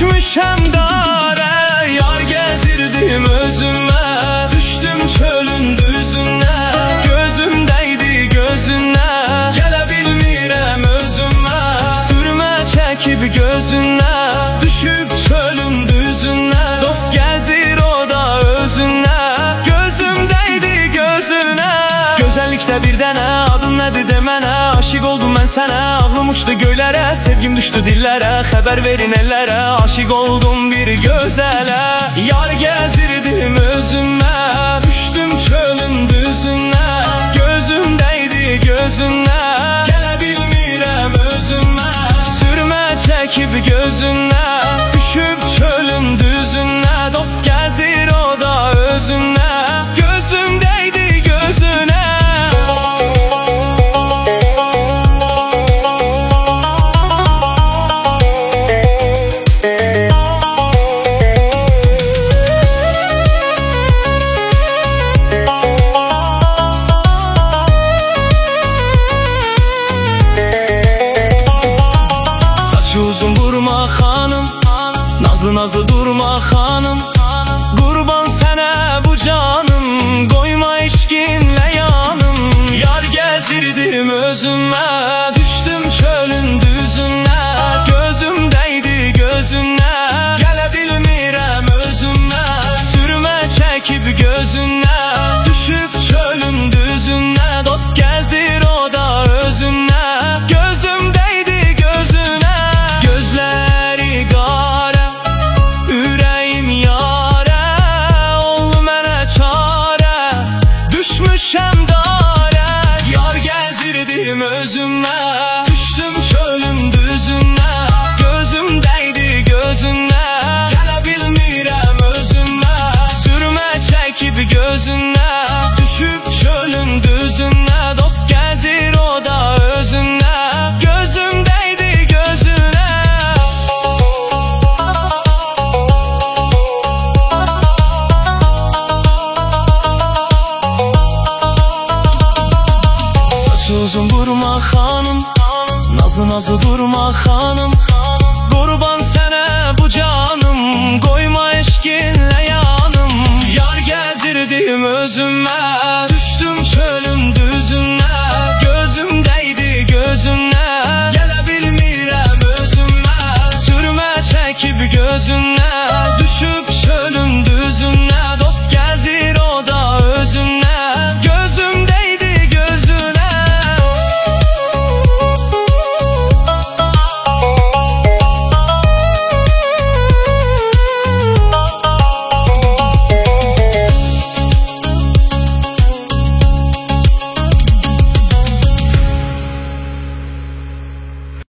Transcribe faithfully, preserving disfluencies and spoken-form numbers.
Düşmüşəm dara, yar gezirdim özüme. Düştüm çölün düzüne, gözüm değdi gözüne. Gələ bilmirəm özüme, sürme çekip gözüne. Düşüp çölün düzüne, dost gezir o da özüne. Gözüm değdi gözüne. Gözəllikdə bir dənə, adın nədir demənə. Aşık oldum mən sənə, ağlım uçdu göylərə. Sevgim düşdü dillərə, xəbər verin ellərə. Aşık oldum bir gözələ, yar gezirdim özümə. Düşdüm çölün düzünə, gözüm değdi gözünə. Gələ bilmirəm özümə, sürmə çəkib gözünə. Düşüb çölün düzünə, dost gəzir o da özünə. Gözüm değdi gözünə. Uzun vurma hanım, nazlı nazlı durma hanım. Kurban sənə bu canım, koyma eşkinlə yanım. Yar gezirdim özüme, düştüm çölün düzüne. Gözüm değdi gözüne, gələ bilmirəm özüme. Sürmə çəkib gözüne, düşüb çölün düzüne. Dost gezir o da özüne. Gözüm değdi gözüne. Gözləri qara, ürəyim yara. Ol mənə çarə, düşmüşəm dara. Yar gezirdim özümə, düşdüm çölün düzünə. Gözüm değdi gözünə, gələ bilmirəm özümə. Sürmə çəkib gözünə, düşüb çölün düzünə. Dost gəzir o da özünə. Gözüm değdi gözünə. Uzun vurma hanım, nazlı nazlı durma hanım. Kurban sənə bu canım, koyma eşkinlə yanım. Yar gezirdim özüme, düştüm çölün düzüne. Gözüm değdi gözüne, gələ bilmirəm özüme. Sürmə çəkib gözüne.